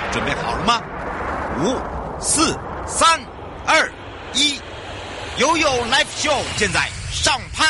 准备好了吗？5、4、3、2、1，悠悠 Live Show 现在上拍。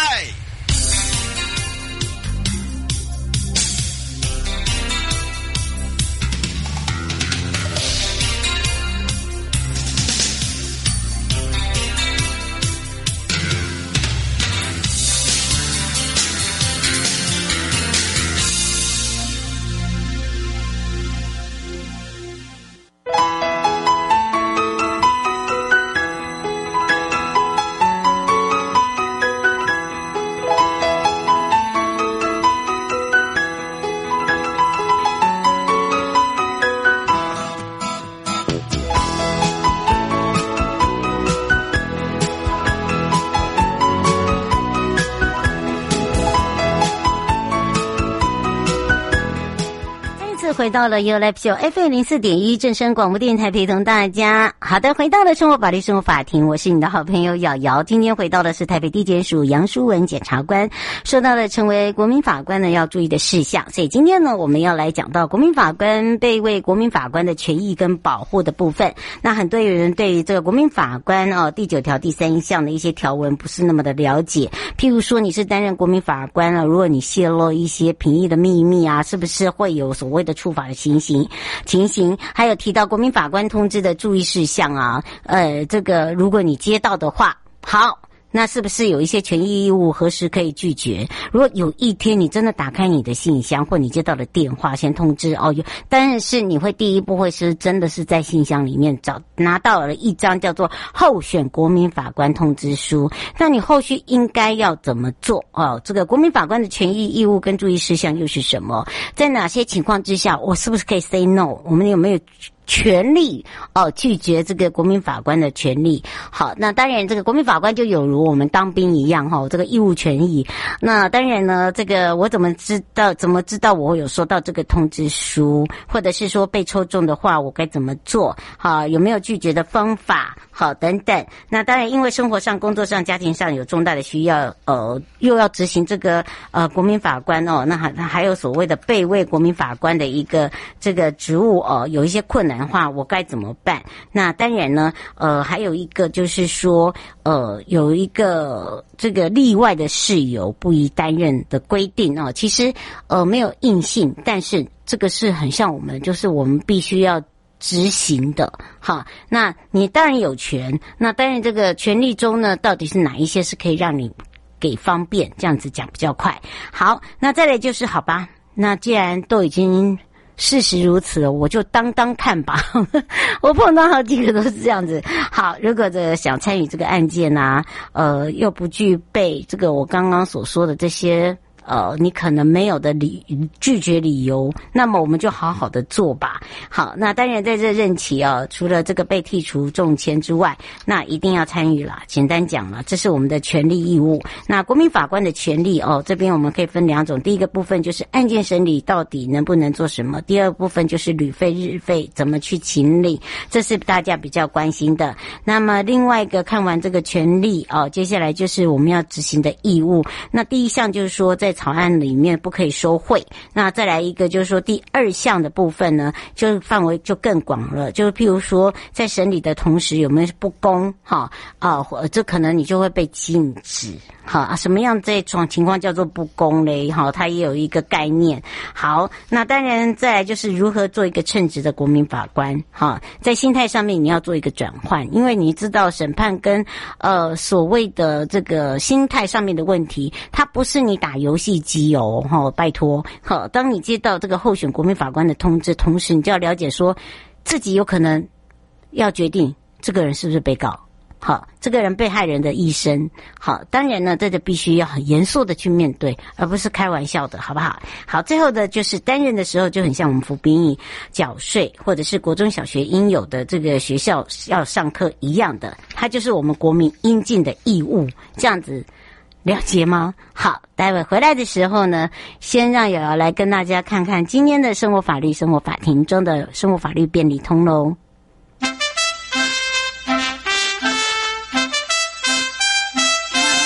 回到了 You Live Show FM 04.1正声广播电台，陪同大家。好的，回到了生活法律生活法庭，我是你的好朋友瑶瑶。今天回到的是台北地检署杨淑文检察官，说到了成为国民法官呢要注意的事项。所以今天呢，我们要来讲到国民法官被为国民法官的权益跟保护的部分。那很多人对于这个国民法官第9条第3项的一些条文不是那么的了解。譬如说你是担任国民法官如果你泄露一些评议的秘密是不是会有所谓的处罚的情形，还有提到国民法官通知的注意事项这个如果你接到的话，好，那是不是有一些权益义务何时可以拒绝？如果有一天你真的打开你的信箱或你接到了电话先通知但是你会第一步会是真的是在信箱里面拿到了一张叫做候选国民法官通知书，那你后续应该要怎么做这个国民法官的权益义务跟注意事项又是什么？在哪些情况之下我是不是可以 say no？ 我们有没有权利拒绝这个国民法官的权利？好，那当然这个国民法官就有如我们当兵一样这个义务权益。那当然呢，这个我怎么知道我有收到这个通知书，或者是说被抽中的话我该怎么做？好，有没有拒绝的方法？好，等等。那当然因为生活上工作上家庭上有重大的需要又要执行这个国民法官那还有所谓的被为国民法官的一个这个职务有一些困难的话我该怎么办？那当然呢还有一个就是说有一个这个例外的事由不宜担任的规定其实没有硬性，但是这个是很像我们就是我们必须要执行的。好，那你当然有权，那当然这个权利中呢到底是哪一些是可以让你给方便，这样子讲比较快。好，那再来就是好吧，那既然都已经事实如此了，我就当看吧我碰到好几个都是这样子。好，如果想参与这个案件又不具备这个我刚刚所说的这些你可能没有的拒绝理由，那么我们就好好的做吧。好，那当然在这任期除了这个被剔除中签之外，那一定要参与啦。简单讲了，这是我们的权利义务。那国民法官的权利这边我们可以分2种。第一个部分就是案件审理到底能不能做什么，第二部分就是旅费日费怎么去请领，这是大家比较关心的。那么另外一个看完这个权利接下来就是我们要执行的义务。那第一项就是说在草案里面不可以收贿，那再来一个就是说第2项的部分呢，就是范围就更广了，就是譬如说在审理的同时有没有不公这可能你就会被禁止。好什么样这种情况叫做不公嘞？它也有一个概念。好，那当然再来就是如何做一个称职的国民法官。在心态上面你要做一个转换，因为你知道审判跟所谓的这个心态上面的问题，它不是你打游戏机拜托。当你接到这个候选国民法官的通知，同时你就要了解说自己有可能要决定这个人是不是被告。好，这个人被害人的一生。好，当然呢这个必须要很严肃的去面对，而不是开玩笑的，好不好？好，最后的就是担任的时候就很像我们服兵役缴税或者是国中小学应有的这个学校要上课一样的，它就是我们国民应尽的义务，这样子了解吗？好，待会回来的时候呢，先让瑶瑶来跟大家看看今天的生活法律生活法庭中的生活法律便利通咯。 空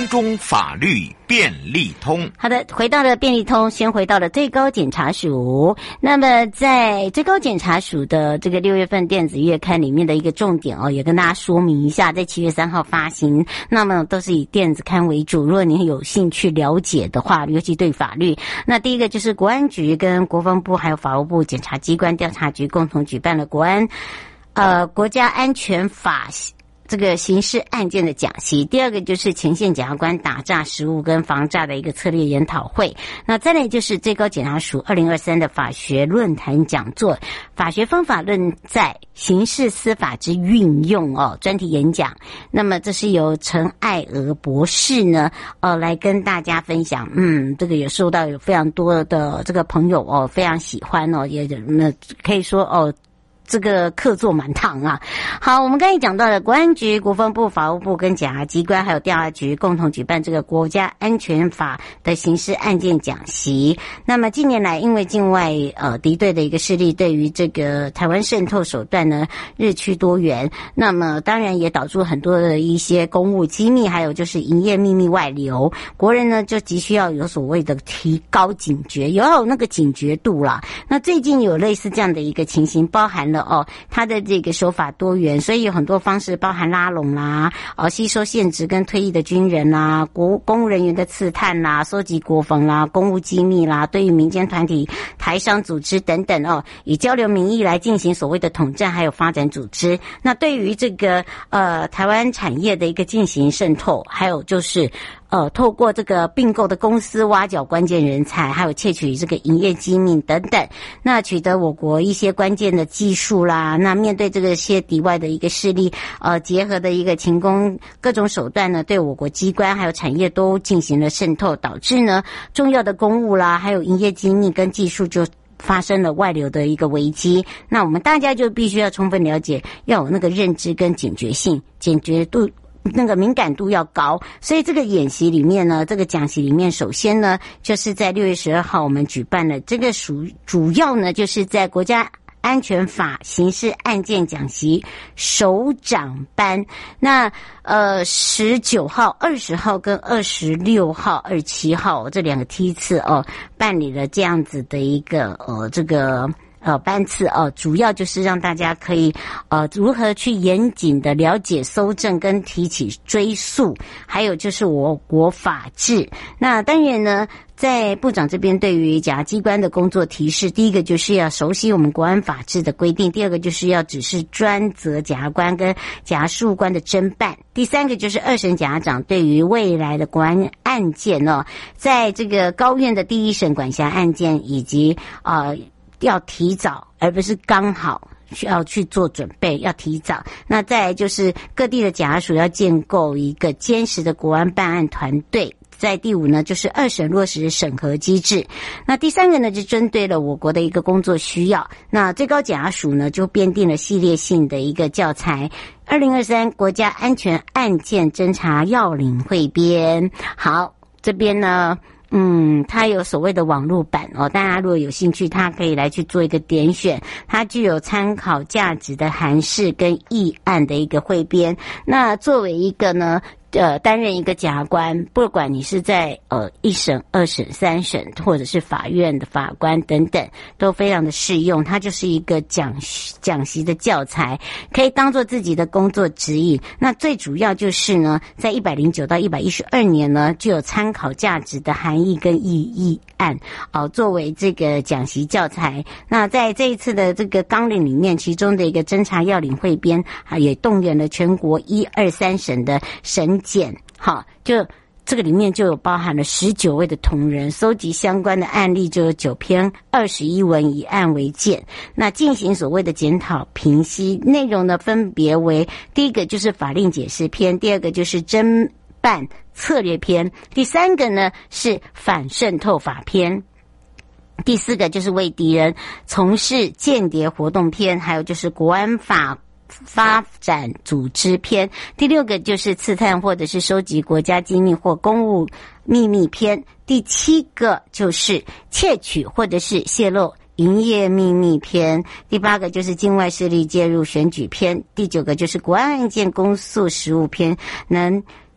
中法律便利通。 好的，回到了便利通，先回到了最高检察署。那么在最高检察署的这个6月份电子月刊里面的一个重点也跟大家说明一下，在7月3号发行，那么都是以电子刊为主。如果你有兴趣了解的话，尤其对法律，那第一个就是国安局跟国防部还有法务部检察机关调查局共同举办了国家安全法这个刑事案件的讲习，第二个就是前线检察官打诈实务跟防诈的一个策略研讨会，那再来就是最高检察署2023的法学论坛讲座，法学方法论在刑事司法之运用专题演讲。那么这是由陈爱娥博士呢来跟大家分享，这个也受到有非常多的这个朋友非常喜欢也可以说这个客座满堂啊。好，我们刚才讲到了国安局、国防部、法务部跟检察机关还有调查局共同举办这个国家安全法的刑事案件讲习。那么近年来因为境外敌对的一个势力对于这个台湾渗透手段呢日趋多元，那么当然也导致很多的一些公务机密还有就是营业秘密外流，国人呢就急需要有所谓的提高警觉，要有那个警觉度啦。那最近有类似这样的一个情形，包含了它的这个手法多元，所以有很多方式，包含拉拢啦，吸收现职跟退役的军人啦，公务人员的刺探啦，收集国防啦，公务机密啦，对于民间团体、台商组织等等以交流民意来进行所谓的统战还有发展组织。那对于这个台湾产业的一个进行渗透，还有就是透过这个并购的公司挖角关键人才，还有窃取这个营业机密等等，那取得我国一些关键的技术啦。那面对这个些敌外的一个势力，结合的一个勤工各种手段呢，对我国机关还有产业都进行了渗透，导致呢重要的公务啦，还有营业机密跟技术就发生了外流的一个危机。那我们大家就必须要充分了解，要有那个认知跟警觉性，警觉度那个敏感度要高。所以这个演习里面呢，这个讲习里面，首先呢就是在6月12号我们举办了这个主要呢就是在国家安全法刑事案件讲习首长班。那19号、20号跟26号、27号这两个梯次办理了这样子的一个这个班次主要就是让大家可以如何去严谨的了解搜证跟提起追诉，还有就是我国法治。那当然呢，在部长这边对于检察机关的工作提示，第一个就是要熟悉我们国安法治的规定，第二个就是要指示专责检察官跟检察事务官的侦办，第三个就是二审检察长对于未来的国安案件在这个高院的第一审管辖案件以及要提早，而不是刚好需要去做准备，要提早。那再来就是各地的检察署要建构一个坚实的国安办案团队。在第5呢，就是二审落实审核机制。那第3个呢，就针对了我国的一个工作需要。那最高检察署呢，就编定了系列性的一个教材，2023国家安全案件侦查要领汇编。好，这边呢它有所谓的网络版大家如果有兴趣，它可以来去做一个点选，它具有参考价值的函释跟议案的一个汇编。那作为一个呢担任一个检察官，不管你是在1审、2审、3审，或者是法院的法官等等，都非常的适用。它就是一个讲习的教材，可以当做自己的工作指引。那最主要就是呢，在109到112年呢，就有参考价值的含义跟议案作为这个讲习教材。那在这一次的这个纲领里面，其中的一个侦查要领汇编也动员了全国1、2、3审的审检，就这个里面就有包含了19位的同仁，搜集相关的案例就有9篇21文，以案为鉴。那进行所谓的检讨评析，内容呢分别为：第一个就是法令解释篇，第二个就是侦办策略篇，第三个呢是反渗透法篇，第4个就是为敌人从事间谍活动篇，还有就是国安法发展组织篇，第6个就是刺探或者是收集国家机密或公务秘密篇，第7个就是窃取或者是泄露营业秘密篇，第8个就是境外势力介入选举篇，第9个就是国安案件公诉实务篇，能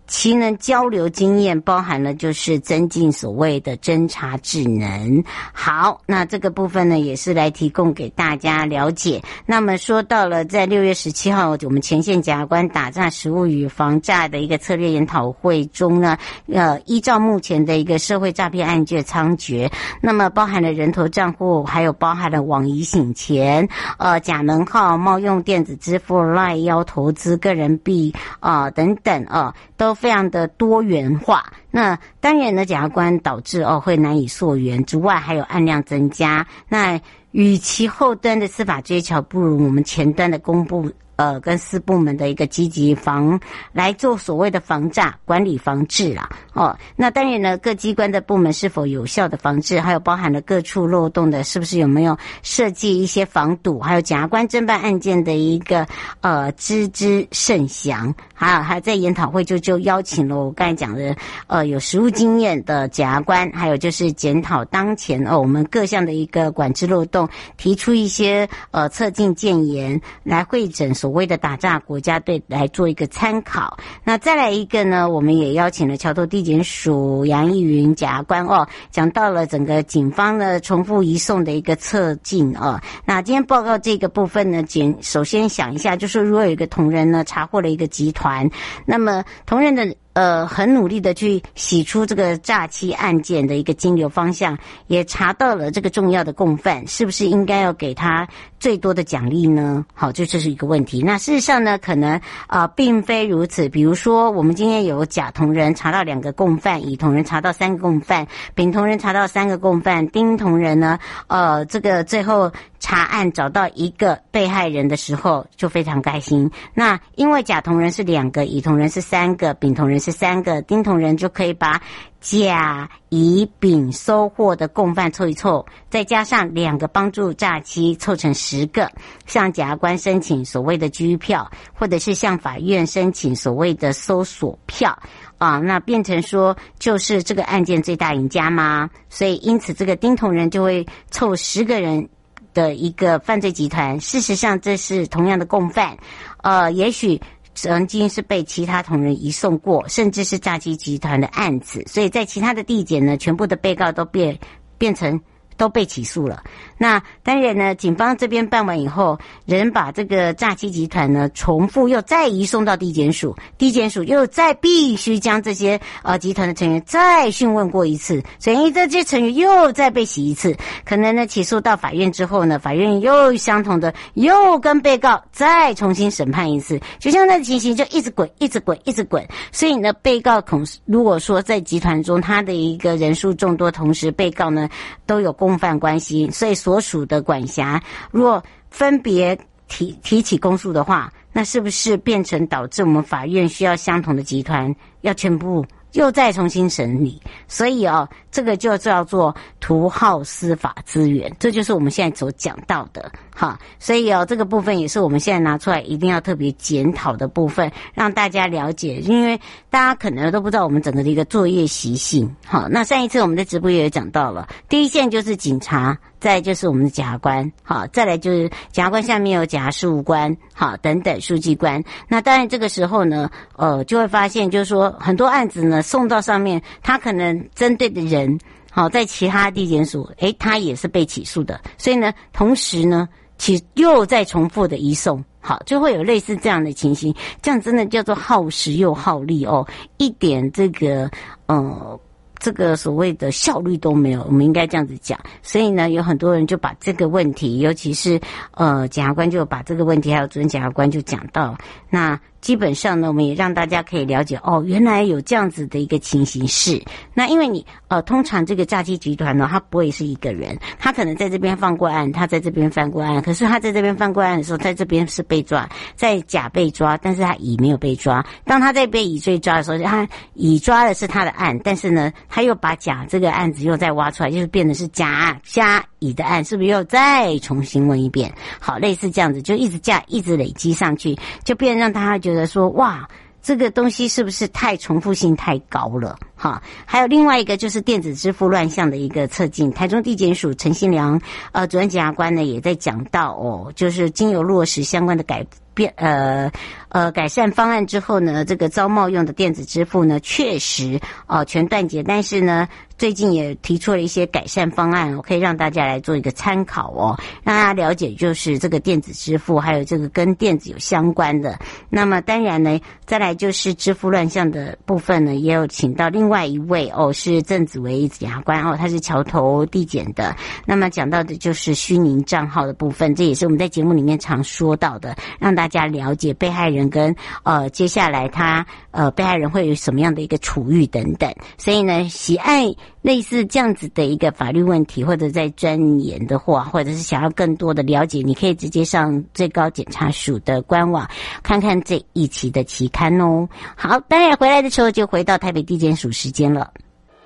其能交流经验，包含了就是增进所谓的侦查智能。好，那这个部分呢也是来提供给大家了解。那么说到了在6月17号我们前线检察官打诈实务与防诈的一个策略研讨会中呢，依照目前的一个社会诈骗案件猖獗，那么包含了人头账户，还有包含了网移洗钱，假门号、冒用电子支付、LINE 邀投资、个人币等等都非常的多元化。那当然呢，检察官导致会难以溯源之外，还有案量增加。那与其后端的司法追求，不如我们前端的公布跟私部门的一个积极来做所谓的防诈管理防治啦。那当然呢，各机关的部门是否有效的防治，还有包含了各处漏洞的，是不是有没有设计一些防堵，还有检察官侦办案件的一个知之甚详。还有在研讨会就邀请了我刚才讲的有实务经验的检察官，还有就是检讨当前我们各项的一个管制漏洞，提出一些策进建言，来会诊所谓的打诈国家队来做一个参考。那再来一个呢，我们也邀请了桥头地检署杨义云检察官讲到了整个警方的重复移送的一个策进那今天报告这个部分呢，首先想一下，就是如果有一个同仁呢查获了一个集团，那么同仁的很努力的去洗出这个诈欺案件的一个金流方向，也查到了这个重要的共犯，是不是应该要给他最多的奖励呢？好，这是一个问题。那事实上呢，可能并非如此。比如说，我们今天有甲同仁查到2个共犯，乙同仁查到3个共犯，丙同仁查到3个共犯，丁同仁呢，这个最后查案找到1个被害人的时候，就非常开心。那因为甲同仁是2个，乙同仁是3个，丙同仁是3个，丁同仁就可以把甲、乙、丙收获的共犯凑一凑，再加上2个帮助诈欺，凑成10个，向检察官申请所谓的拘票，或者是向法院申请所谓的搜索票那变成说就是这个案件最大赢家吗？所以因此这个丁同仁就会凑10个人的一个犯罪集团。事实上这是同样的共犯，也许曾经是被其他同仁移送过，甚至是诈欺集团的案子，所以在其他的地检呢，全部的被告都变成都被起诉了。那当然呢，警方这边办完以后，人把这个诈欺集团呢重复又再移送到地检署，地检署又再必须将这些集团的成员再讯问过一次，所以这些成员又再被洗一次。可能呢起诉到法院之后呢，法院又相同的又跟被告再重新审判一次，就像那情形就一直滚一直滚一直滚。所以呢，被告如果说在集团中他的一个人数众多，同时被告呢都有共犯关系，所以所属的管辖如果分别提起公诉的话，那是不是变成导致我们法院需要相同的集团要全部又再重新审理？所以这个就叫做图耗司法资源，这就是我们现在所讲到的所以这个部分也是我们现在拿出来一定要特别检讨的部分，让大家了解，因为大家可能都不知道我们整个的一个作业习性。那上一次我们的直播也有讲到了，第一线就是警察，再来就是我们的检察官，再来就是检察官下面有检察事务官，等等书记官。那当然这个时候呢，就会发现就是说很多案子呢送到上面，他可能针对的人，在其他地检署，他也是被起诉的，所以呢，同时呢，又再重复的移送。就会有类似这样的情形，这样真的叫做耗时又耗力一点这个所谓的效率都没有，我们应该这样子讲。所以呢，有很多人就把这个问题，尤其是检察官就把这个问题，还有主任检察官就讲到，那基本上呢，我们也让大家可以了解原来有这样子的一个情形是。那因为你通常这个诈欺集团呢，他不会是一个人，他可能在这边犯过案，他在这边犯过案，可是他在这边犯过案的时候，在这边是被抓，在甲被抓，但是他乙没有被抓。当他在被乙罪抓的时候，他乙抓的是他的案，但是呢，他又把甲这个案子又再挖出来，就是变成是甲加乙的案，是不是又再重新问一遍？好，类似这样子，就一直累积上去，就变让大家觉得说，哇，这个东西是不是太重复性太高了？还有另外一个就是电子支付乱象的一个测进，台中地检署陈新良主任检察官呢也在讲到就是经由落实相关的改善方案之后呢，这个遭冒用的电子支付呢，确实全断结，但是呢，最近也提出了一些改善方案可以让大家来做一个参考让大家了解就是这个电子支付，还有这个跟电子有相关的。那么当然呢，再来就是支付乱象的部分呢，也有请到另外一位是郑子维检察官他是桥头地检的。那么讲到的就是虚拟账号的部分，这也是我们在节目里面常说到的，让大家了解被害人跟接下来他被害人会有什么样的一个处遇等等。所以呢，喜爱类似这样子的一个法律问题，或者在钻研的话，或者是想要更多的了解，你可以直接上最高检察署的官网看看这一期的期刊哦。好，当然回来的时候就回到台北地检署时间了。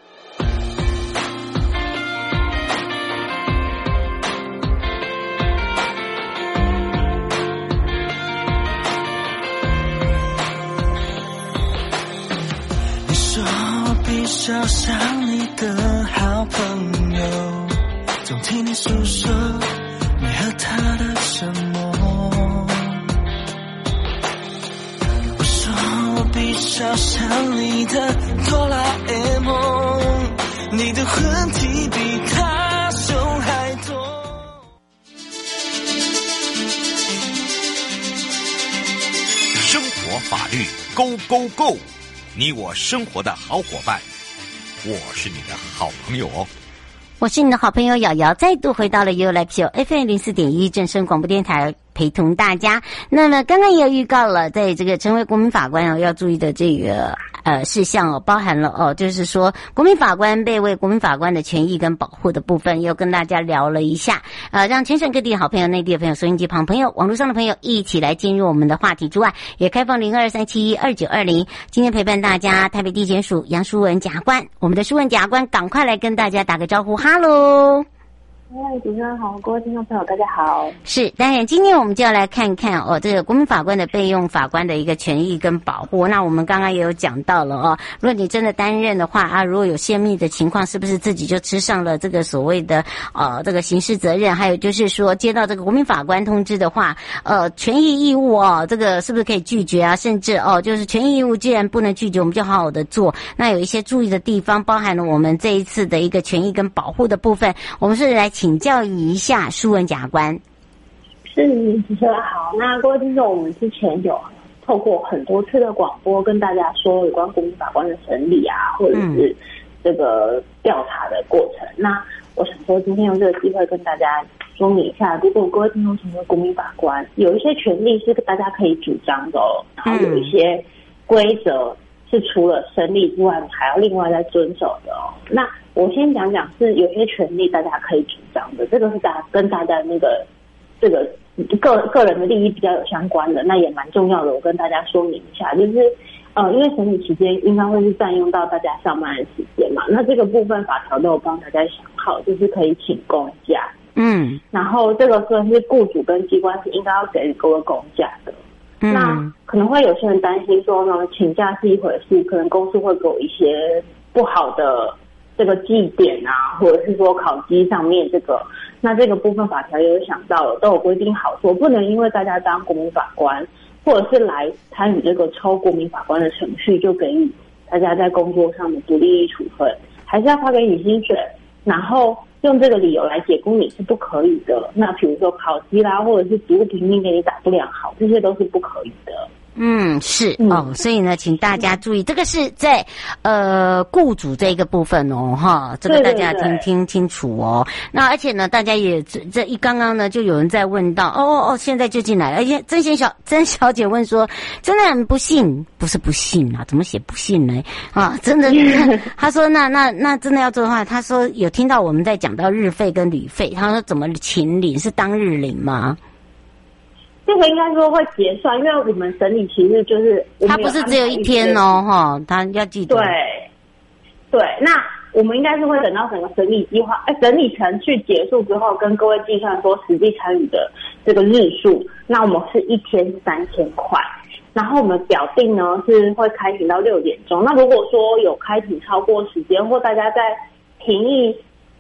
闭上想你的好朋友，总听你诉说你和他的沉默。我说我闭上想你的哆啦 A 梦，你的问题比他凶还多。 生活法律 Go Go Go， 你我生活的好伙伴，我是你的好朋友我是你的好朋友瑶瑶，再度回到了 You Live Show FM 04.1正声广播电台，陪同大家。那么刚刚也有预告了，在这个成为国民法官要注意的这个事项包含了就是说国民法官被为国民法官的权益跟保护的部分，又跟大家聊了一下，让全省各地的好朋友、内地的朋友、收音机旁朋友、网络上的朋友一起来进入我们的话题之外，也开放02372920。今天陪伴大家台北地检署杨淑文检察官，我们的淑文检察官赶快来跟大家打个招呼，哈喽。 主持人好，各位听众朋友大家好。 是，当然今天我们就要来看看这个国民法官的备用法官的一个权益跟保护。那我们刚刚也有讲到了如果你真的担任的话如果有泄密的情况，是不是自己就吃上了这个所谓的这个刑事责任？还有就是说接到这个国民法官通知的话权益义务这个是不是可以拒绝啊？甚至就是权益义务既然不能拒绝，我们就好好的做。那有一些注意的地方，包含了我们这一次的一个权益跟保护的部分，我们是来请教一下淑文检察官。 是，主持人好。那各位听众，我们之前有透过很多次的广播跟大家说有关国民法官的审理或者是这个调查的过程。那我想说今天用这个机会跟大家说明一下，如果各位听众成为国民法官，有一些权利是大家可以主张的然后有一些规则是除了审理之外，你还要另外再遵守的那我先讲讲是有些权利大家可以主张的，这个是跟大家那个这个个人的利益比较有相关的，那也蛮重要的。我跟大家说明一下，就是因为审理期间应该会是占用到大家上班的时间嘛，那这个部分法条都有帮大家想好，就是可以请公假。然后这个算是雇主跟机关是应该要给予各位公假的。那可能会有些人担心说呢，请假是一回事，可能公司会给我一些不好的这个绩点或者是说考绩上面那这个部分法条也有想到了，都有规定好说，不能因为大家当国民法官或者是来参与这个抽国民法官的程序，就给予大家在工作上的不利益处分，还是要发给你薪水，然后用这个理由来解雇你是不可以的。那比如说考绩啦，或者是职务评定给你打不良好，这些都是不可以的。 是所以呢，请大家注意，这个是在雇主这一个部分这个大家听清楚那而且呢，大家也这一刚刚呢，就有人在问到现在就进来了，而且曾小姐问说，真的很不幸，不是不幸啊，怎么写不幸呢？真的，她说那真的要做的话，她说有听到我们在讲到日费跟旅费，她说怎么请领是当日领吗？ 这个应该说会结算，因为我们审理其实就是它不是只有一天他要记得。对， 那我们应该是会等到整个审理计划审理程序结束之后，跟各位计算说实际参与的这个日数。那我们是一天3000块，然后我们表定呢是会开庭到6点钟。那如果说有开庭超过时间，或大家在评议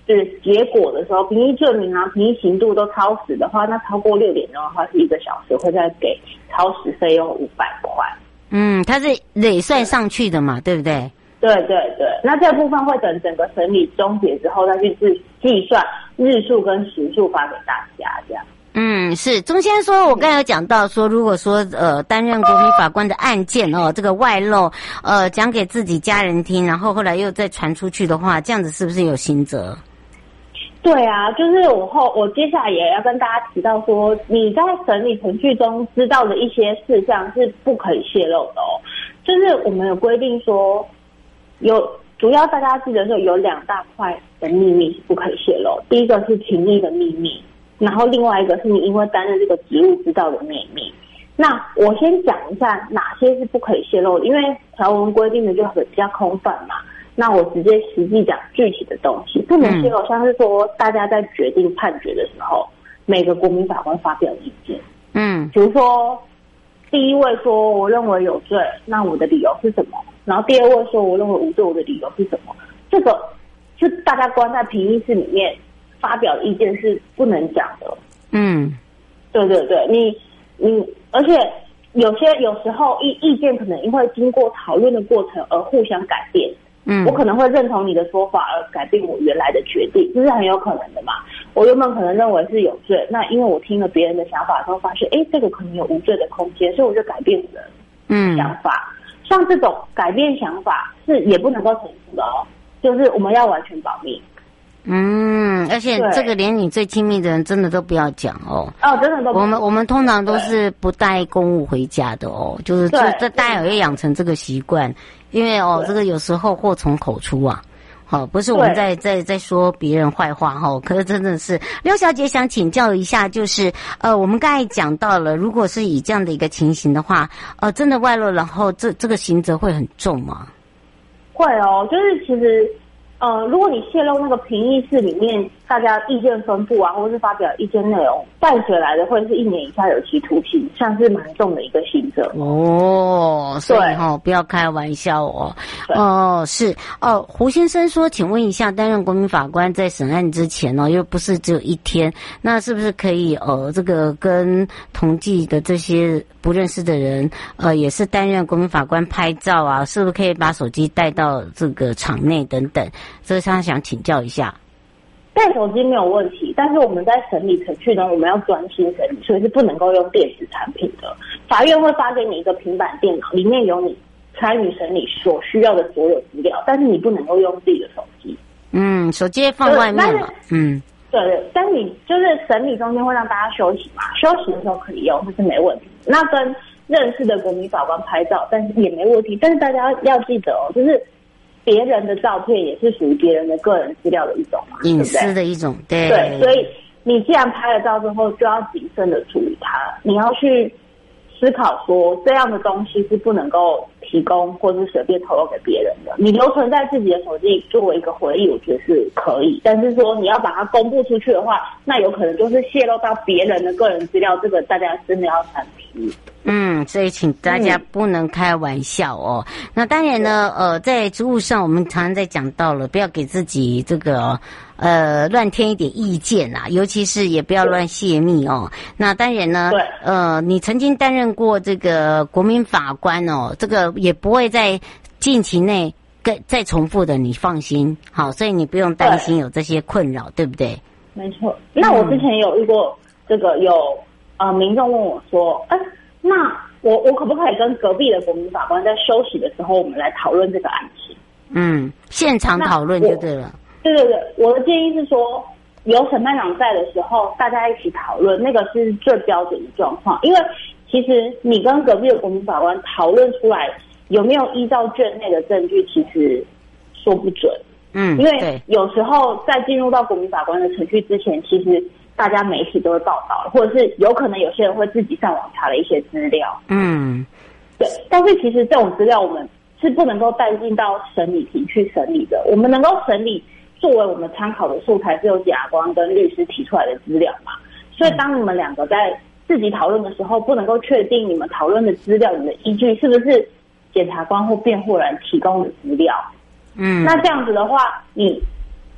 就是结果的时候，评议罪名啊、评议刑度都超时的话，那超过6点钟的话是1个小时，会再给超时费用500块。 它是累算上去的嘛，对不对？ 对对对，那这部分会等整个审理终结之后再去计算日数跟时数发给大家，这样。 是钟先生说，我刚才有讲到说，如果说担任国民法官的案件这个外漏讲给自己家人听，然后后来又再传出去的话，这样子是不是有刑责？ 对啊，就是我接下来也要跟大家提到说，你在审理程序中知道的一些事项是不可以泄露的哦。就是我们有规定说，主要大家记得说有2大块的秘密是不可以泄露，第一个是评议的秘密。然后另外一个是你因为担任这个职务知道的秘密。那我先讲一下哪些是不可以泄露的，因为条文规定的就比较空泛嘛。那我直接实际讲具体的东西，不能泄露，像是说大家在决定判决的时候，每个国民法官发表意见。比如说第一位说我认为有罪，那我的理由是什么？然后第二位说我认为无罪，我的理由是什么？这个就大家关在评议室里面发表的意见是不能讲的。对对对，你而且有时候意见可能因为经过讨论的过程而互相改变。我可能会认同你的说法而改变我原来的决定，这是很有可能的嘛。我原本可能认为是有罪，那因为我听了别人的想法之后发现，这个可能有无罪的空间，所以我就改变我的想法。像这种改变想法是也不能够陈述的哦，就是我们要完全保密。 而且这个连你最亲密的人真的都不要讲哦。 真的都不。 我们通常都是不带公务回家的哦，就是这大家也要养成这个习惯，因为这个有时候祸从口出啊。不是我们在说别人坏话可是真的是刘小姐想请教一下，就是我们刚才讲到了，如果是以这样的一个情形的话，真的外露，然后这个刑责会很重吗？ 会哦，就是其实如果你泄露那个评议室里面大家意见分布啊，或是发表意见内容，伴随来的会是1年以下有期徒刑，像是蛮重的一个刑责所以不要开玩笑是胡先生说，请问一下，担任国民法官在审案之前又不是只有1天，那是不是可以这个跟同济的这些不认识的人也是担任国民法官拍照啊，是不是可以把手机带到这个场内等等？这个想请教一下。 带手机没有问题，但是我们在审理程序中，我们要专心审理，所以是不能够用电子产品的。法院会发给你一个平板电脑，里面有你参与审理所需要的所有资料，但是你不能够用自己的手机。 手机放外面嘛。 对，但是你就是审理中间会让大家休息嘛，休息的时候可以用，这是没问题。那跟认识的国民法官拍照，但是也没问题。但是大家要记得就是别人的照片也是属于别人的个人资料的一种嘛， 隐私的一种。对， 所以你既然拍了照之后，就要谨慎的处理它，你要去思考说这样的东西是不能够提供或是随便透露给别人的。你留存在自己的手机作为一个回忆，我觉得是可以，但是说你要把它公布出去的话，那有可能就是泄露到别人的个人资料，这个大家真的要参评。 所以请大家不能开玩笑哦。那当然呢，在职务上我们常常在讲到了，不要给自己这个乱添一点意见啊，尤其是也不要乱泄密哦。那当然呢，你曾经担任过这个国民法官哦，这个也不会在近期内再重复的，你放心。好，所以你不用担心有这些困扰，对不对？ 没错。那我之前有遇过这个有民众问我说，那我可不可以跟隔壁的国民法官在休息的时候，我们来讨论这个案情？ 现场讨论就对了。 对，我的建议是说，有审判长在的时候，大家一起讨论，那个是最标准的状况。因为其实你跟隔壁的国民法官讨论出来有没有依照卷内的证据，其实说不准。因为有时候在进入到国民法官的程序之前，其实大家媒体都会报道，或者是有可能有些人会自己上网查了一些资料。对，但是其实这种资料我们是不能够带进到审理庭去审理的。我们能够审理作为我们参考的素材是由检察官跟律师提出来的资料嘛，所以当你们两个在自己讨论的时候，不能够确定你们讨论的资料你的依据是不是检察官或辩护人提供的资料。那这样子的话，你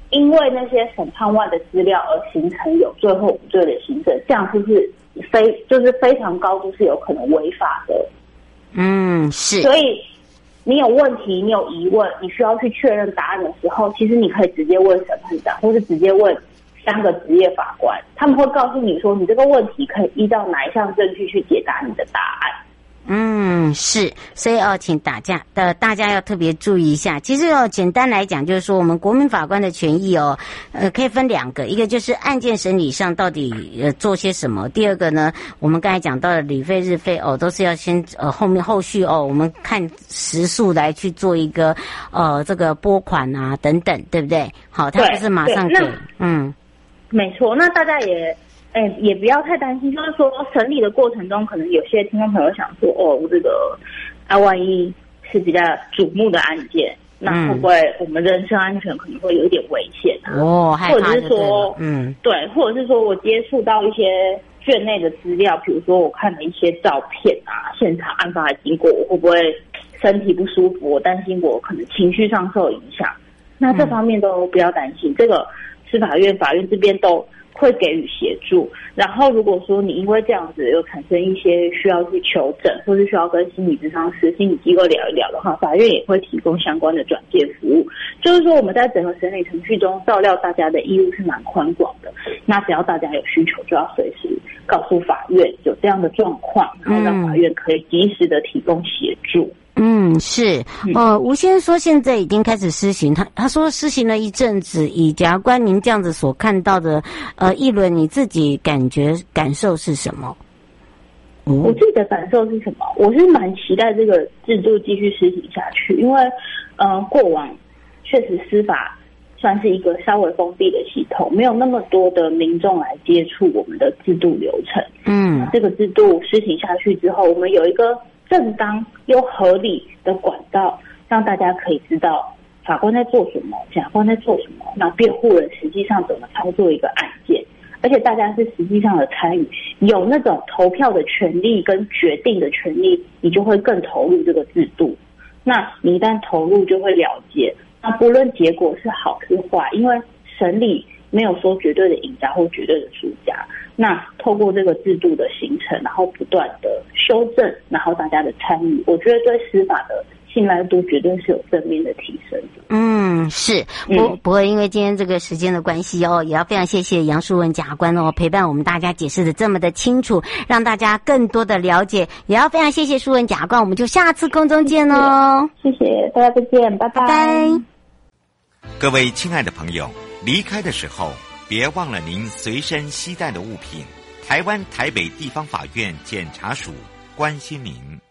因为那些审判外的资料而形成有罪或无罪的行政，这样就是非常高度是有可能违法的。 是。 所以你有问题，你有疑问，你需要去确认答案的时候，其实你可以直接问审判长，或是直接问3个职业法官，他们会告诉你说，你这个问题可以依照哪一项证据去解答你的答案。 是，所以请大家要特别注意一下。其实简单来讲，就是说我们国民法官的权益可以分2个，一个就是案件审理上到底做些什么，第二个呢，我们刚才讲到的理费日费都是要先后续我们看时数来去做一个这个拨款啊等等，对不对？好，它不是马上给。 没错，那大家也不要太担心，就是说审理的过程中，可能有些听众朋友想说，这个万一是比较瞩目的案件，那会不会我们人身安全可能会有一点危险啊？ 害怕， 或者是说，对，或者是说我接触到一些卷内的资料，比如说我看了一些照片啊，现场案发的经过，我会不会身体不舒服？我担心我可能情绪上受影响。那这方面都不要担心，这个司法院、法院这边都会给予协助。然后如果说你因为这样子有产生一些需要去求诊，或是需要跟心理咨商师、心理机构聊一聊的话，法院也会提供相关的转介服务。就是说我们在整个审理程序中照料大家的义务是蛮宽广的，那只要大家有需求就要随时告诉法院有这样的状况，然后让法院可以及时的提供协助。 是。吴先生说现在已经开始施行，他说施行了一阵子，以检察官您这样子所看到的议论，你自己感受是什么？ 我自己的感受是什么？我是蛮期待这个制度继续施行下去，因为过往确实司法算是一个稍微封闭的系统，没有那么多的民众来接触我们的制度流程。这个制度施行下去之后，我们有一个正当又合理的管道，让大家可以知道法官在做什么，检察官在做什么，那辩护人实际上怎么操作一个案件，而且大家是实际上的参与，有那种投票的权利跟决定的权利，你就会更投入这个制度。那你一旦投入，就会了解，那不论结果是好是坏，因为审理没有说绝对的赢家或绝对的输家。那透过这个制度的形成，然后不断的修正，然后大家的参与，我觉得对司法的信赖度绝对是有正面的提升的。 是。不过因为今天这个时间的关系也要非常谢谢杨淑文检察官陪伴我们大家解释的这么的清楚，让大家更多的了解，也要非常谢谢淑文检察官，我们就下次空中见哦。 谢谢大家，再见，拜拜。 各位亲爱的朋友，离开的时候别忘了您随身携带的物品。台湾台北地方法院检察署关心您。